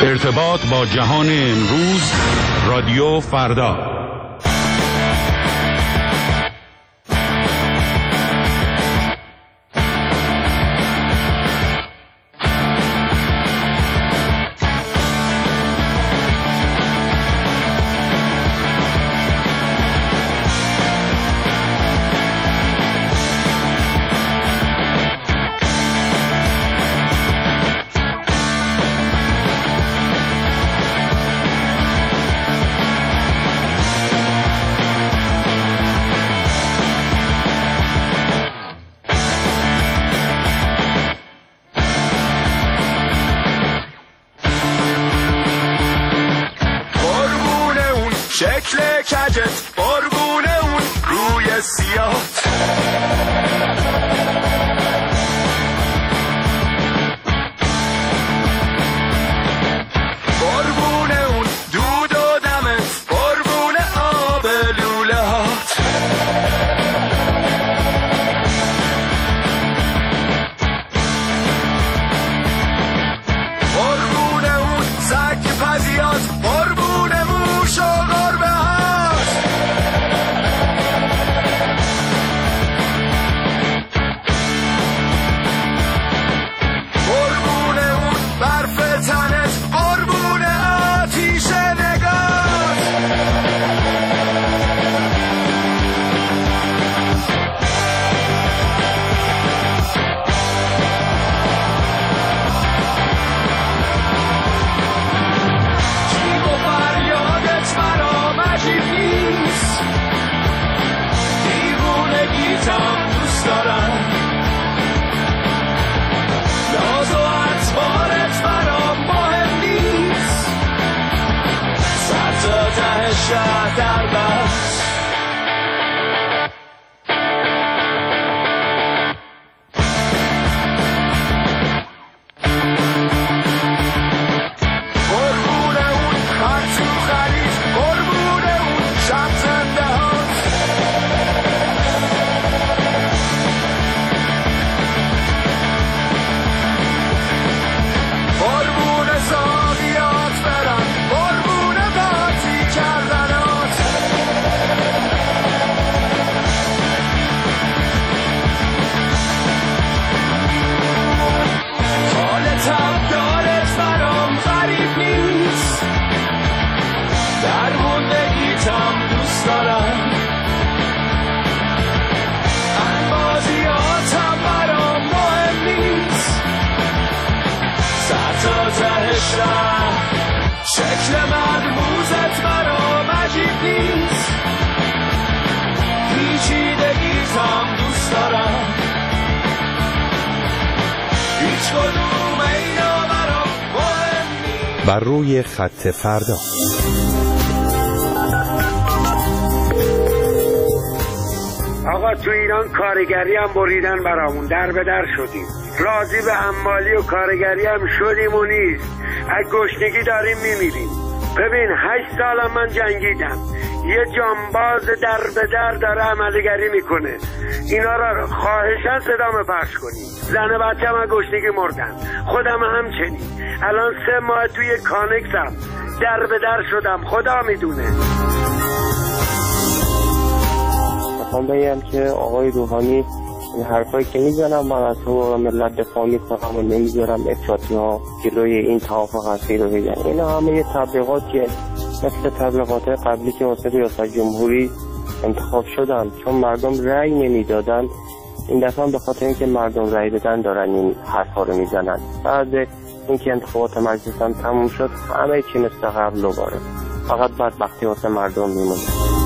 ارتباط با جهان امروز، رادیو فردا. شکل کجت قربونه اون روی سیاه، قربونه اون دود و دمت، قربونه آب لوله هات، قربونه اون سگ پزیات، قربونه موش و گربه هات، قربونه اون برف تنت، قربونه آتیش نگات، جیب و فریادت برام عجیب نیست، دیوونگیتم دوست دارم، ناز و اطوارت برام مهم نیست، سر تا ته شهر در بست، قربونه اون خط تو خلیج، قربونه اون شب زنده هات، قربونه زاویات برن، قربونه باتی کردنات، حالتم دارت برام غریب نیست، در موندگیتم دوست دارم، انبازیاتم برام مهم نیست، سر تا ته شهر، شکل مرموزت برام عجیب نیست، پیچیدگیتم دوست دارم، هیچ کدوم اینا برام مهم نیست. بر روی خط فردا. آقا تو ایران کارگری هم بریدن برامون، در به در شدیم، راضی به حمالی و کارگری هم شدیم و نیست، از گشنگی داریم میمیریم. ببین 8 سالم من جنگیدم، یه جانباز در به در داره عملگری میکنه، اینا را خواهشاً صدامو پخش کنی. زن بچه‌م از گشنگی مردن، خودم همچنین، الان 3 ماه توی کانکسم، در به در شدم، خدا میدونه. میخوام بگم که آقای روحانی این حرفایی که میزنم من از تو ملت دفاع میکنم و نمیذارم افراطی ها جلوی این توافق اصلی رو بگن. اینا همه یه تبلیغاتیه، مثل تبلیغات قبلی که واسه ریاست جمهوری انتخاب شدن، چون مردم رأی نمیدادن. این دفعه به خاطر اینکه مردم رأی بدن دارن این حرفا رو میزنن. بعد اینکه انتخابات مجلس هم تموم شد همه چی مثل قبل دوباره، فقط بدبختی واسه مردم میمونه.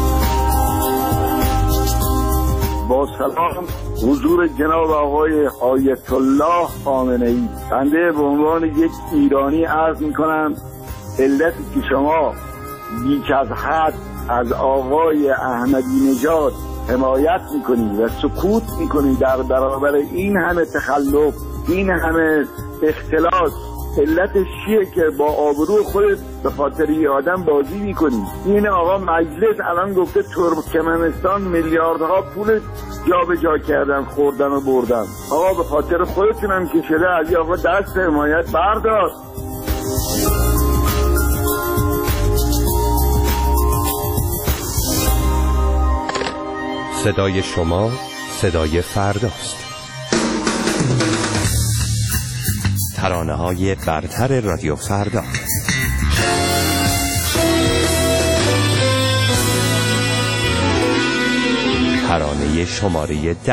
با سلام حضور جناب آقای آیت الله خامنه‌ای، بنده به عنوان یک ایرانی عرض میکنم علتی که شما بیش از حد از آقای احمدی نژاد حمایت میکنید و سکوت میکنید در برابر این همه تخلف، این همه اختلاس، علتش چیه که با آبروی خودت به خاطر یه آدم بازی میکنی؟ این آقا مجلس الان گفته ترکمنستان میلیاردها پول جابجا کردن، خوردن و بردن. آقا به خاطر خودتون هم که شده از آقا دست حمایت بردار. صدای شما صدای فرداست. ترانه‌های برتر رادیو فردا. ترانه شماره 10.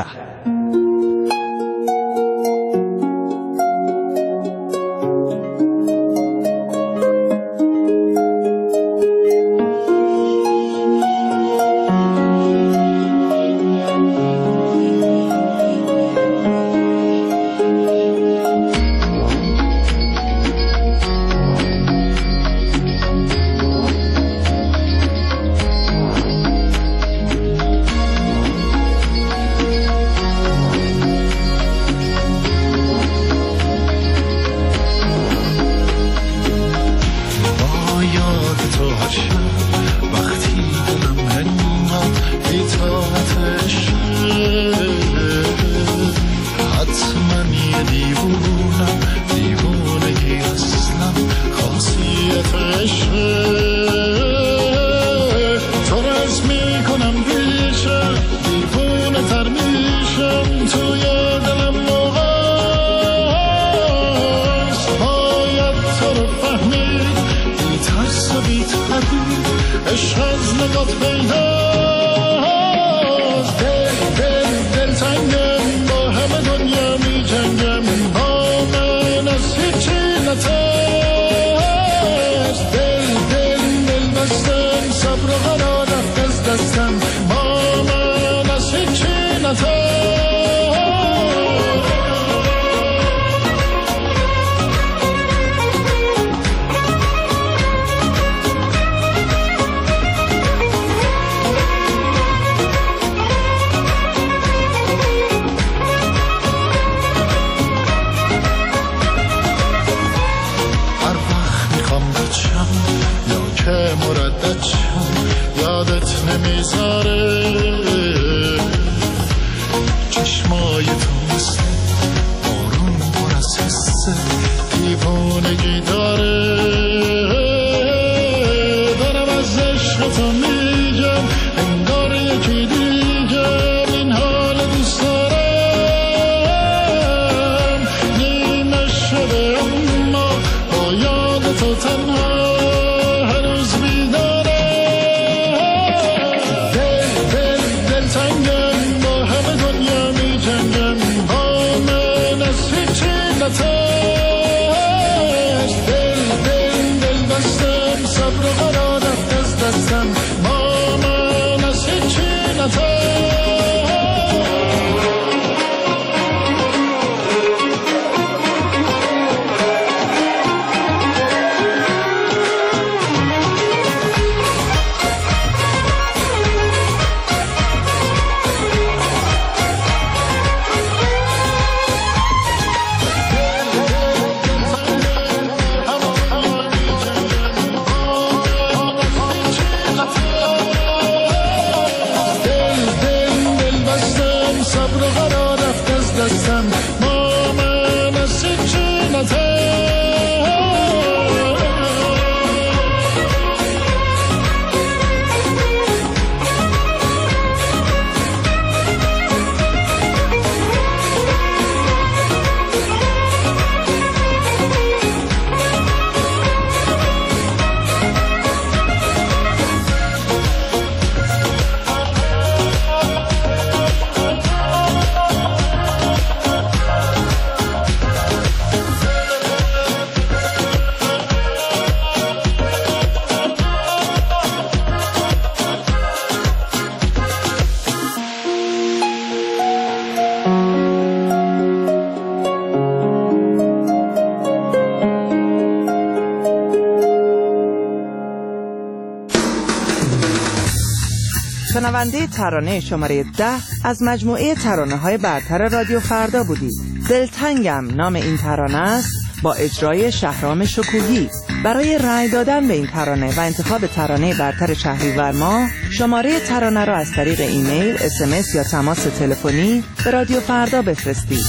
شنونده ترانه شماره 10 از مجموعه ترانه‌های برتر رادیو فردا بودید. دلتنگم نام این ترانه است با اجرای شهرام شکوهی. برای رأی دادن به این ترانه و انتخاب ترانه برتر شهریور ماه شماره ترانه را از طریق ایمیل، SMS یا تماس تلفنی به رادیو فردا بفرستید.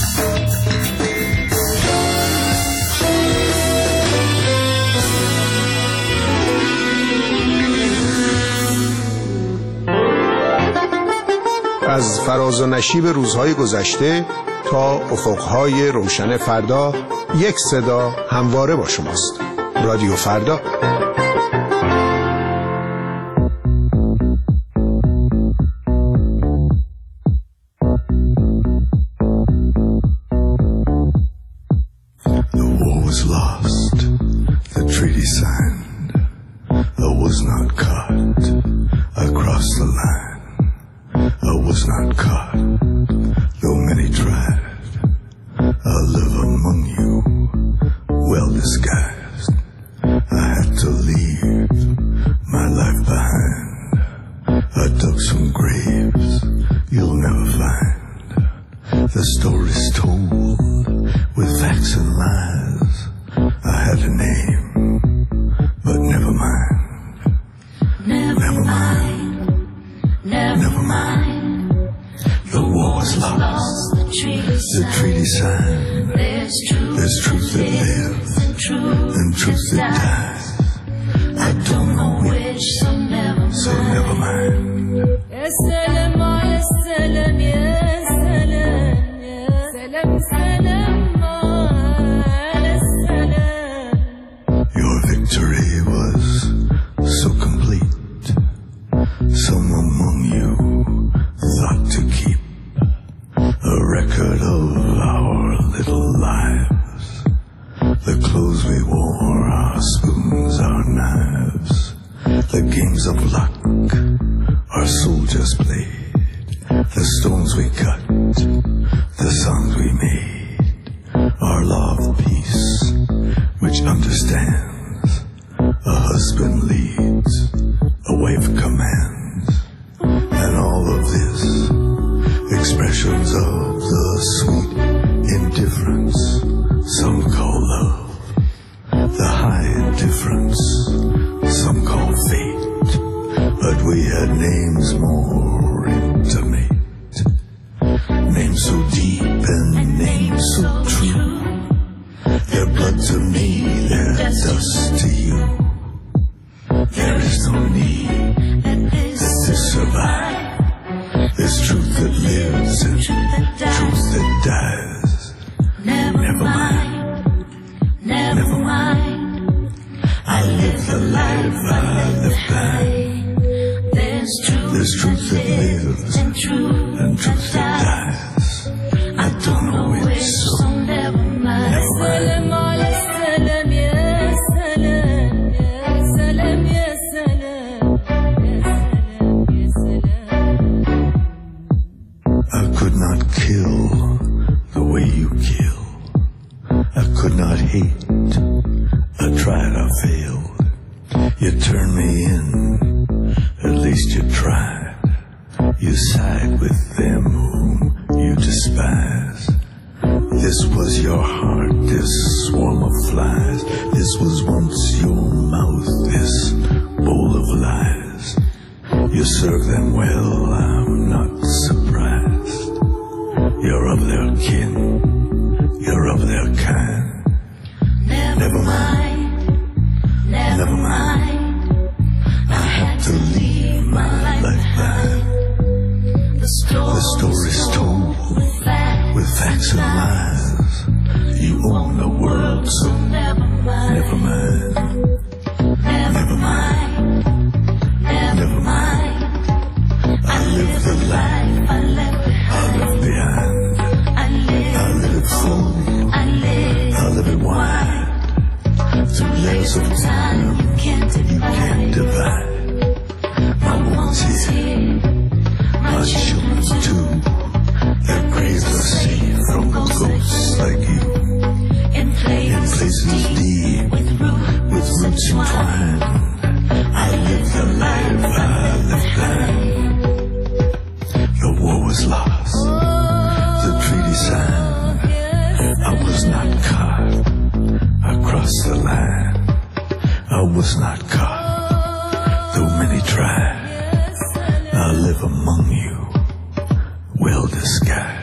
فراز و نشیب روزهای گذشته تا افقهای روشن فردا، یک صدا همواره با شماست. رادیو فردا. I live among you, well disguised.